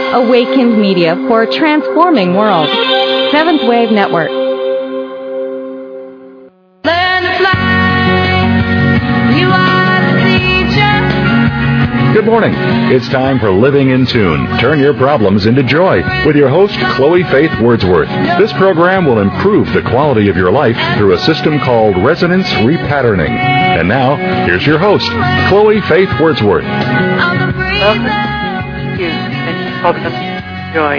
Awakened media for a transforming world. Seventh Wave Network. Learn to fly. You are the teacher. Good morning. It's time for Living in Tune. Turn your problems into joy with your host, Chloe Faith Wordsworth. This program will improve the quality of your life through a system called resonance repatterning. And now, here's your host, Chloe Faith Wordsworth. Welcome to Mental Problems Joy.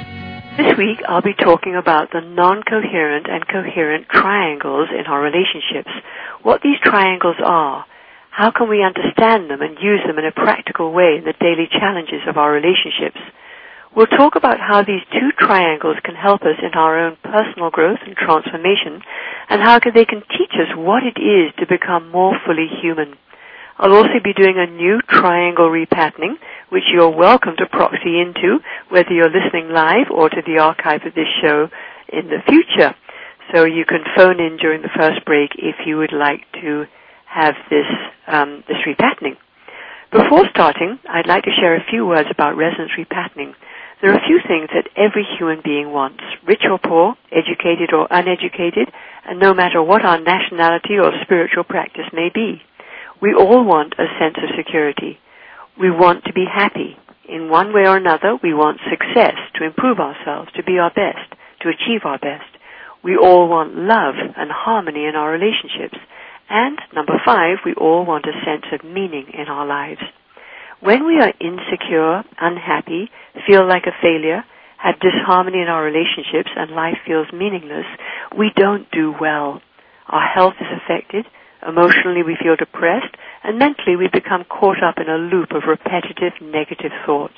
This week I'll be talking about the non-coherent and coherent triangles in our relationships, what these triangles are, how can we understand them and use them in a practical way in the daily challenges of our relationships. We'll talk about how these two triangles can help us in our own personal growth and transformation, and how they can teach us what it is to become more fully human. I'll also be doing a new triangle repatterning, which you're welcome to proxy into, whether you're listening live or to the archive of this show in the future. So you can phone in during the first break if you would like to have this repatterning. Before starting, I'd like to share a few words about resonance repatterning. There are a few things that every human being wants, rich or poor, educated or uneducated, and no matter what our nationality or spiritual practice may be. We all want a sense of security. We want to be happy. In one way or another, we want success, to improve ourselves, to be our best, to achieve our best. We all want love and harmony in our relationships. And, number 5, we all want a sense of meaning in our lives. When we are insecure, unhappy, feel like a failure, have disharmony in our relationships, and life feels meaningless, we don't do well. Our health is affected. Emotionally, we feel depressed, and mentally, we become caught up in a loop of repetitive negative thoughts.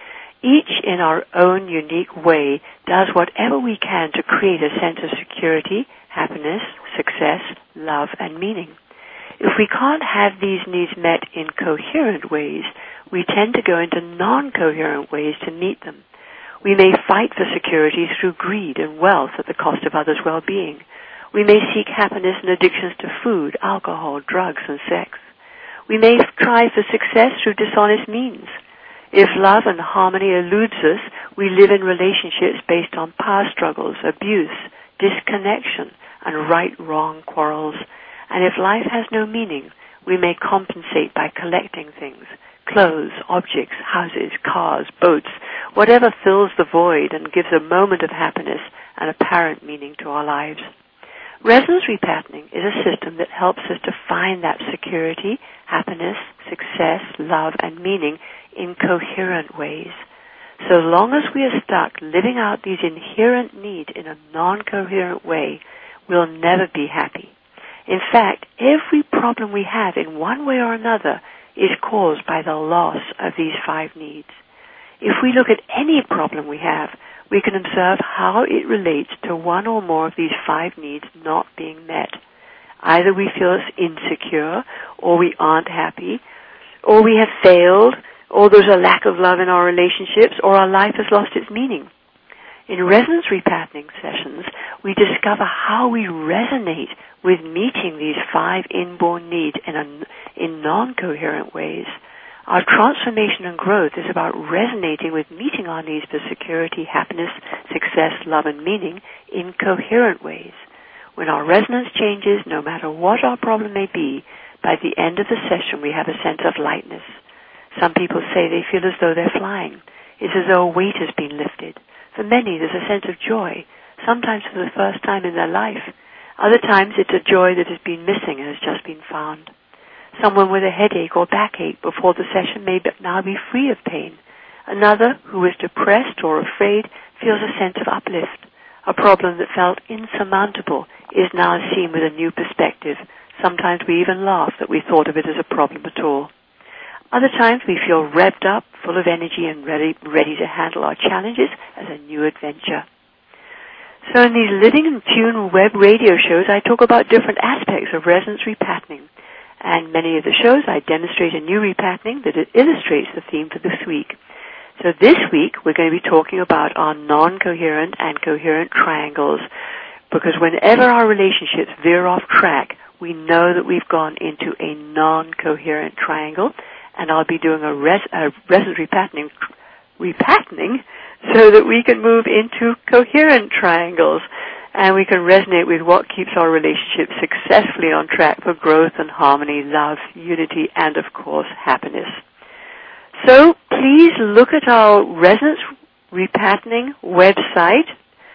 Each, in our own unique way, does whatever we can to create a sense of security, happiness, success, love, and meaning. If we can't have these needs met in coherent ways, we tend to go into non-coherent ways to meet them. We may fight for security through greed and wealth at the cost of others' well-being. We may seek happiness in addictions to food, alcohol, drugs, and sex. We may strive for success through dishonest means. If love and harmony eludes us, we live in relationships based on power struggles, abuse, disconnection, and right-wrong quarrels. And if life has no meaning, we may compensate by collecting things, clothes, objects, houses, cars, boats, whatever fills the void and gives a moment of happiness and apparent meaning to our lives. Resonance repatterning is a system that helps us to find that security, happiness, success, love, and meaning in coherent ways. So long as we are stuck living out these inherent needs in a non-coherent way, we'll never be happy. In fact, every problem we have in one way or another is caused by the loss of these 5 needs. If we look at any problem we have, we can observe how it relates to one or more of these 5 needs not being met. Either we feel insecure, or we aren't happy, or we have failed, or there's a lack of love in our relationships, or our life has lost its meaning. In resonance repatterning sessions, we discover how we resonate with meeting these 5 inborn needs in non-coherent ways. Our transformation and growth is about resonating with meeting our needs for security, happiness, success, love, and meaning in coherent ways. When our resonance changes, no matter what our problem may be, by the end of the session we have a sense of lightness. Some people say they feel as though they're flying. It's as though a weight has been lifted. For many, there's a sense of joy, sometimes for the first time in their life. Other times, it's a joy that has been missing and has just been found. Someone with a headache or backache before the session may now be free of pain. Another, who is depressed or afraid, feels a sense of uplift. A problem that felt insurmountable is now seen with a new perspective. Sometimes we even laugh that we thought of it as a problem at all. Other times we feel revved up, full of energy, and ready to handle our challenges as a new adventure. So in these Living in Tune web radio shows, I talk about different aspects of resonance repatterning. And many of the shows, I demonstrate a new repatterning that illustrates the theme for this week. So this week, we're going to be talking about our non-coherent and coherent triangles, because whenever our relationships veer off track, we know that we've gone into a non-coherent triangle, and I'll be doing a resonance repatterning repatterning so that we can move into coherent triangles and we can resonate with what keeps our relationship successfully on track for growth and harmony, love, unity, and, of course, happiness. So please look at our Resonance Repatterning website,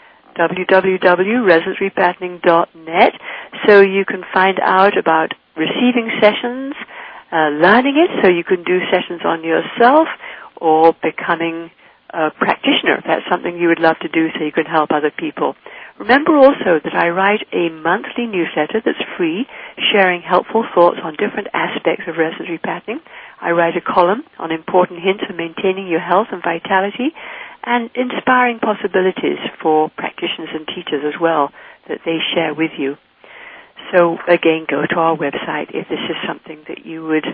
www.resonancerepatterning.net, so you can find out about receiving sessions, learning it so you can do sessions on yourself, or becoming a practitioner if that's something you would love to do so you can help other people. Remember also that I write a monthly newsletter that's free, sharing helpful thoughts on different aspects of resonance repatterning. I write a column on important hints for maintaining your health and vitality, and inspiring possibilities for practitioners and teachers as well that they share with you. So again, go to our website if this is something that you would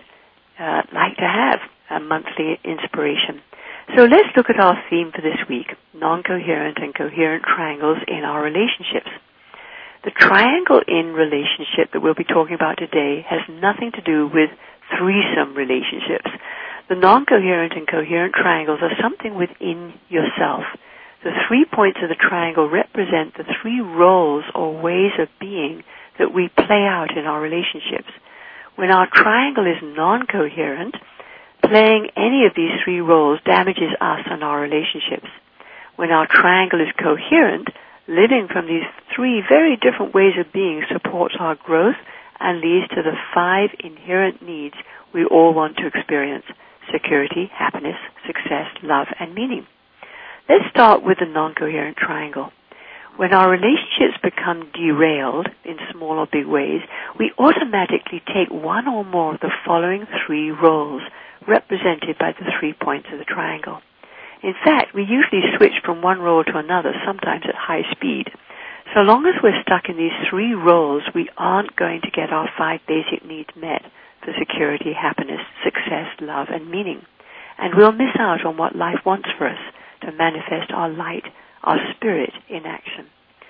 like to have, a monthly inspiration. So let's look at our theme for this week, non-coherent and coherent triangles in our relationships. The triangle in relationship that we'll be talking about today has nothing to do with threesome relationships. The non-coherent and coherent triangles are something within yourself. The 3 points of the triangle represent the 3 roles or ways of being that we play out in our relationships. When our triangle is non-coherent, playing any of these 3 roles damages us and our relationships. When our triangle is coherent, living from these 3 very different ways of being supports our growth and leads to the 5 inherent needs we all want to experience: security, happiness, success, love, and meaning. Let's start with the non-coherent triangle. When our relationships become derailed in small or big ways, we automatically take one or more of the following 3 roles represented by the 3 points of the triangle. In fact, we usually switch from one role to another, sometimes at high speed. So long as we're stuck in these 3 roles, we aren't going to get our 5 basic needs met for security, happiness, success, love, and meaning. And we'll miss out on what life wants for us to manifest our light, our spirit in action.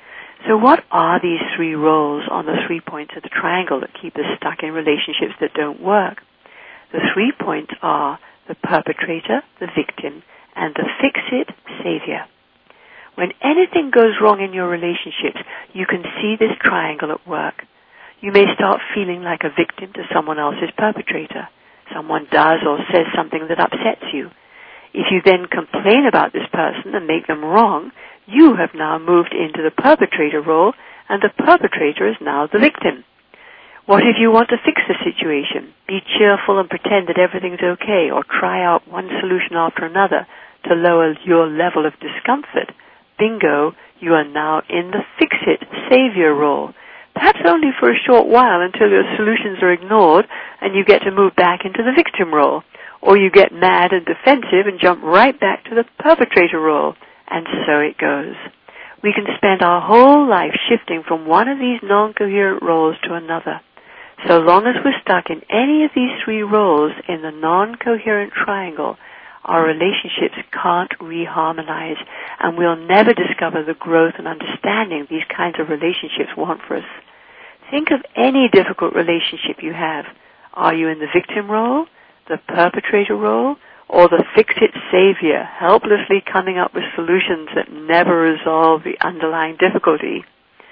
So what are these 3 roles on the 3 points of the triangle that keep us stuck in relationships that don't work? The 3 points are the perpetrator, the victim, and the fix-it savior. When anything goes wrong in your relationships, you can see this triangle at work. You may start feeling like a victim to someone else's perpetrator. Someone does or says something that upsets you. If you then complain about this person and make them wrong, you have now moved into the perpetrator role, and the perpetrator is now the victim. What if you want to fix the situation? Be cheerful and pretend that everything's okay, or try out one solution after another to lower your level of discomfort. Bingo, you are now in the fix-it savior role. Perhaps only for a short while until your solutions are ignored and you get to move back into the victim role. Or you get mad and defensive and jump right back to the perpetrator role. And so it goes. We can spend our whole life shifting from one of these non-coherent roles to another. So long as we're stuck in any of these 3 roles in the non-coherent triangle, our relationships can't reharmonize, and we'll never discover the growth and understanding these kinds of relationships want for us. Think of any difficult relationship you have. Are you in the victim role, the perpetrator role, or the fix-it savior, helplessly coming up with solutions that never resolve the underlying difficulty?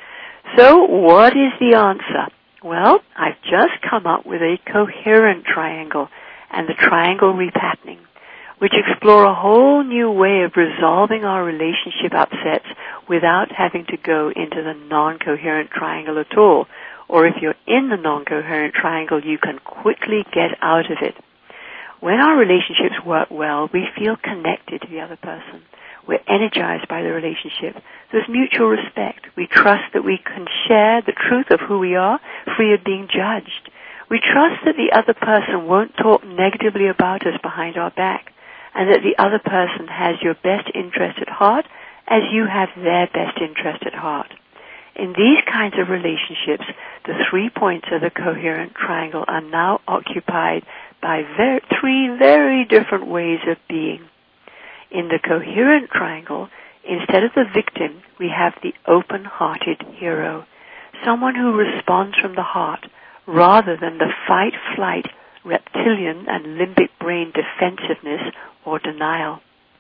So what is the answer? Well, I've just come up with a coherent triangle and the triangle repatterning, which explore a whole new way of resolving our relationship upsets without having to go into the non-coherent triangle at all. Or if you're in the non-coherent triangle, you can quickly get out of it. When our relationships work well, we feel connected to the other person. We're energized by the relationship. There's mutual respect. We trust that we can share the truth of who we are, free of being judged. We trust that the other person won't talk negatively about us behind our back, and that the other person has your best interest at heart as you have their best interest at heart. In these kinds of relationships, the 3 points of the coherent triangle are now occupied by 3 very different ways of being. In the coherent triangle, instead of the victim, we have the open-hearted hero, someone who responds from the heart rather than the fight-flight, reptilian and limbic brain defensiveness or denial.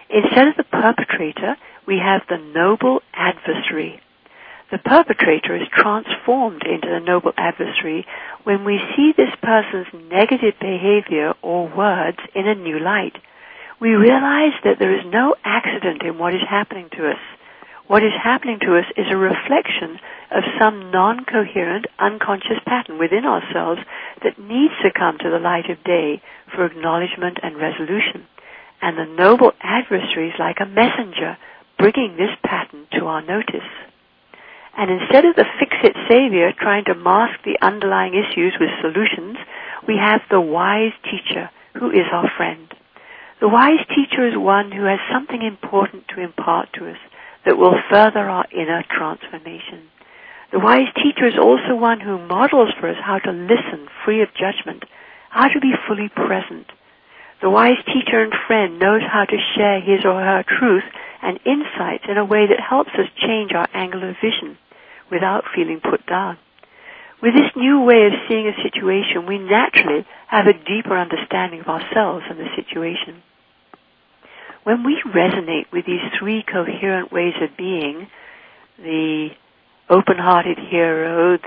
Instead of the perpetrator, we have the noble adversary. The perpetrator is transformed into the noble adversary when we see this person's negative behavior or words in a new light. We realize that there is no accident in what is happening to us. What is happening to us is a reflection of some non-coherent, unconscious pattern within ourselves that needs to come to the light of day for acknowledgement and resolution. And the noble adversary is like a messenger bringing this pattern to our notice. And instead of the fix-it savior trying to mask the underlying issues with solutions, we have the wise teacher who is our friend. The wise teacher is one who has something important to impart to us that will further our inner transformation. The wise teacher is also one who models for us how to listen free of judgment, how to be fully present. The wise teacher and friend knows how to share his or her truth and insights in a way that helps us change our angle of vision without feeling put down. With this new way of seeing a situation, we naturally have a deeper understanding of ourselves and the situation. When we resonate with these three coherent ways of being, the open-hearted hero,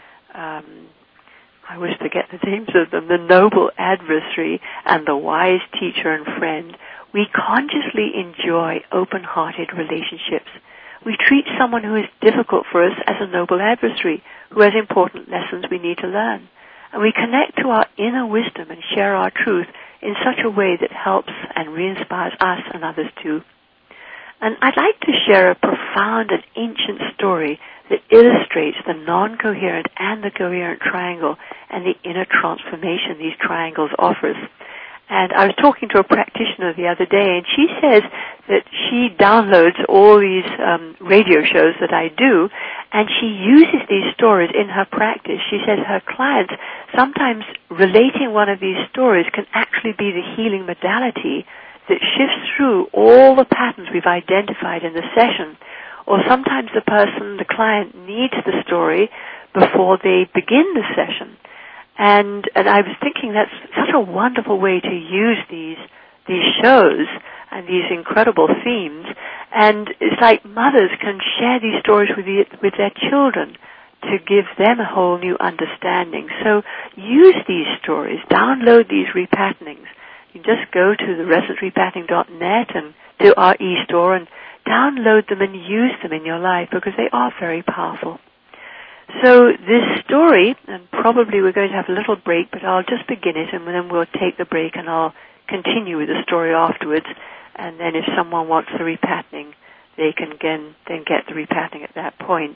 I always forget the names of them, the noble adversary, and the wise teacher and friend, we consciously enjoy open-hearted relationships. We treat someone who is difficult for us as a noble adversary, who has important lessons we need to learn. And we connect to our inner wisdom and share our truth in such a way that helps and re-inspires us and others too. And I'd like to share a profound and ancient story that illustrates the non-coherent and the coherent triangle and the inner transformation these triangles offer us. And I was talking to a practitioner the other day, and she says that she downloads all these radio shows that I do, and she uses these stories in her practice. She says her clients, sometimes relating one of these stories can actually be the healing modality that shifts through all the patterns we've identified in the session. Or sometimes the client needs the story before they begin the session. And I was thinking that's such a wonderful way to use these shows and these incredible themes. And it's like mothers can share these stories with their children to give them a whole new understanding. So use these stories, download these repatternings. You just go to the resonancerepatterning.net and to our e-store and download them and use them in your life because they are very powerful. So this story, and probably we're going to have a little break, but I'll just begin it and then we'll take the break and I'll continue with the story afterwards. And then if someone wants the repatterning, they can then get the repatterning at that point.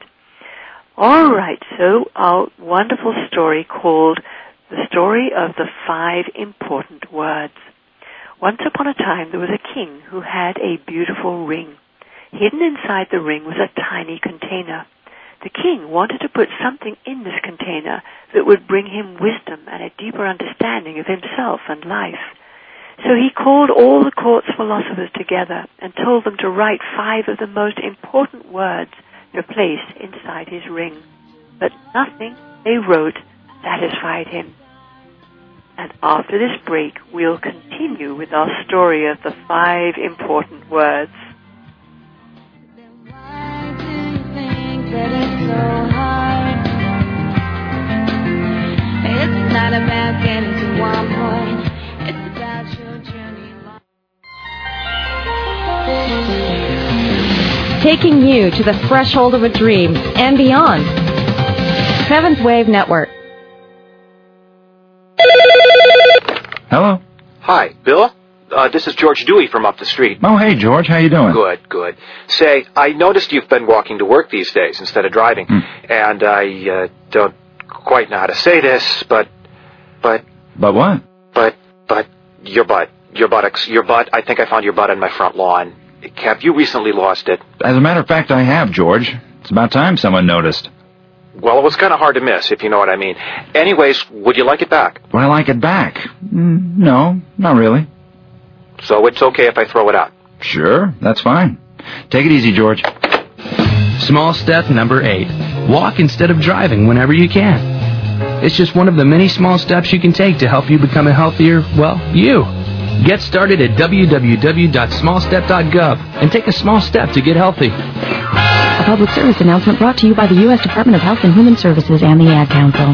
All right, so our wonderful story called The Story of the 5 Important Words. Once upon a time there was a king who had a beautiful ring. Hidden inside the ring was a tiny container. The king wanted to put something in this container that would bring him wisdom and a deeper understanding of himself and life. So he called all the court's philosophers together and told them to write 5 of the most important words to place inside his ring. But nothing they wrote satisfied him. And after this break, we'll continue with our story of the 5 important words. That it's so hard. It's not about getting to one point. It's about your journey. Taking you to the threshold of a dream and beyond. Seventh Wave Network. Hello? Hi, Bill? This is George Dewey from up the street. Oh, hey, George. How you doing? Good. Say, I noticed you've been walking to work these days instead of driving. And I don't quite know how to say this, but... But what? But your butt. Your butt. I think I found your butt on my front lawn. Have you recently lost it? As a matter of fact, I have, George. It's about time someone noticed. Well, it was kind of hard to miss, if you know what I mean. Anyways, would you like it back? Would I like it back? No, not really. So it's okay if I throw it out? Sure, that's fine. Take it easy, George. Small step number 8. Walk instead of driving whenever you can. It's just one of the many small steps you can take to help you become a healthier, you. Get started at www.smallstep.gov and take a small step to get healthy. A public service announcement brought to you by the U.S. Department of Health and Human Services and the Ad Council.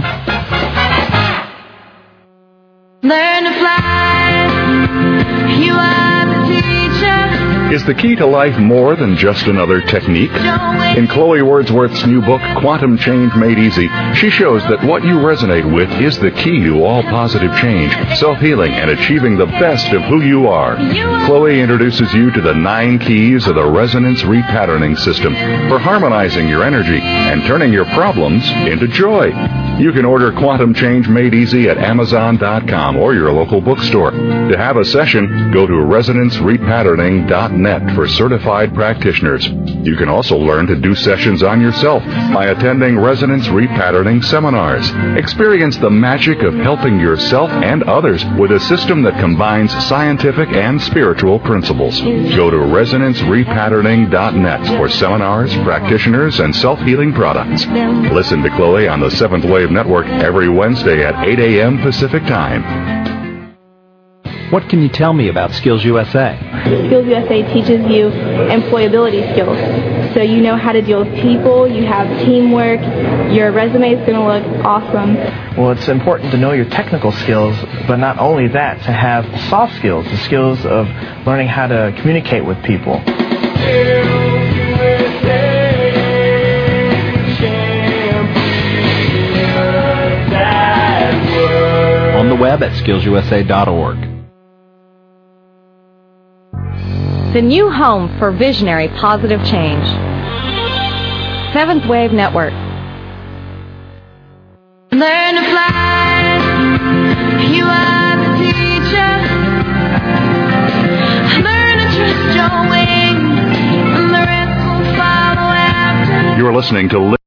Learn to fly. You are the teacher. Is the key to life more than just another technique? In Chloe Wordsworth's new book, Quantum Change Made Easy, she shows that what you resonate with is the key to all positive change, self-healing, and achieving the best of who you are. Chloe introduces you to the 9 keys of the Resonance Repatterning System for harmonizing your energy and turning your problems into joy. You can order Quantum Change Made Easy at Amazon.com or your local bookstore. To have a session, go to ResonanceRepatterning.net for certified practitioners. You can also learn to do sessions on yourself by attending Resonance Repatterning seminars. Experience the magic of helping yourself and others with a system that combines scientific and spiritual principles. Go to ResonanceRepatterning.net for seminars, practitioners, and self-healing products. Listen to Chloe on the Seventh Wave Network every Wednesday at 8 a.m. Pacific Time. What can you tell me about Skills USA? Skills USA teaches you employability skills. So you know how to deal with people, you have teamwork, your resume is going to look awesome. Well, it's important to know your technical skills, but not only that, to have soft skills, the skills of learning how to communicate with people. On the web at skillsusa.org. The new home for visionary positive change. Seventh Wave Network. Learn to fly. You are the teacher. Learn to trust your wings, and the rest will follow after. You're listening to